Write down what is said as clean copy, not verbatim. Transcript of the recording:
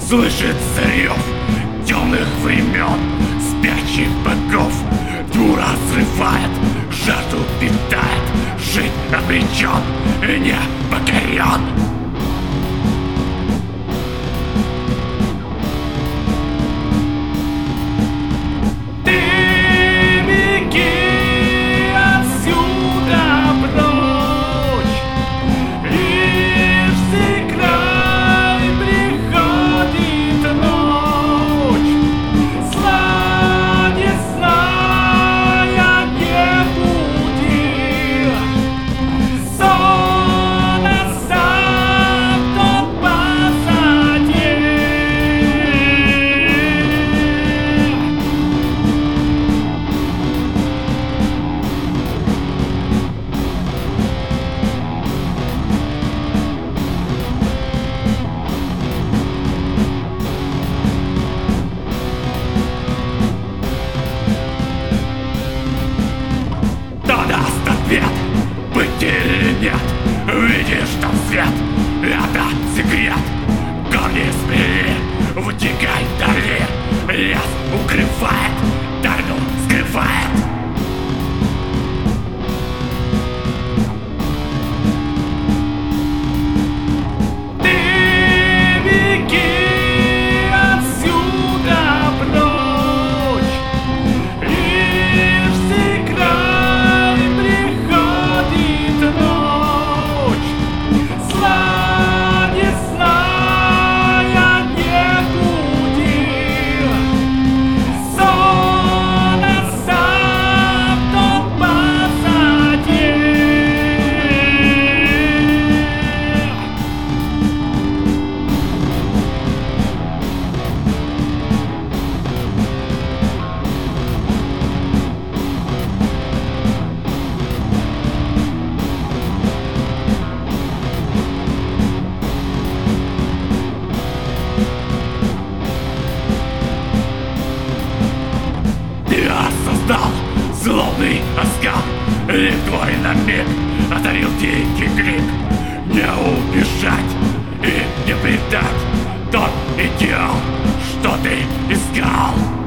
Слышится рев темных времен, спящих богов. Тьму разрывает, жажду питает, жить обречен и не покорен. Быть или нет, видишь там свет, это секрет. Корни смели, вытекай вдали, лес укрывает, тайну скрывает. Злобный оскал, лик твой на миг одарил дикий крик. Не убежать и не предать тот идеал, что ты искал.